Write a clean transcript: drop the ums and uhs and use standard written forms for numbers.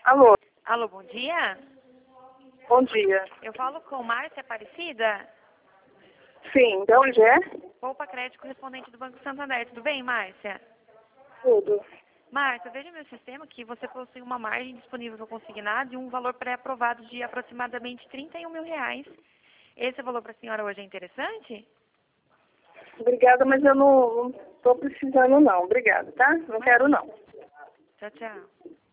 Alô, Alô, bom dia. bom dia. Eu falo com Márcia Aparecida, Sim, de onde é? Poupa Crédito correspondente do Banco Santander. Tudo bem, Márcia? Tudo. Márcia, veja no meu sistema que você possui uma margem disponível para consignado e um valor pré-aprovado de aproximadamente R$ 31 mil. Esse valor para a senhora hoje é interessante? Obrigada, mas eu não estou precisando não. Obrigada, tá? Não quero não. Tchau, tchau.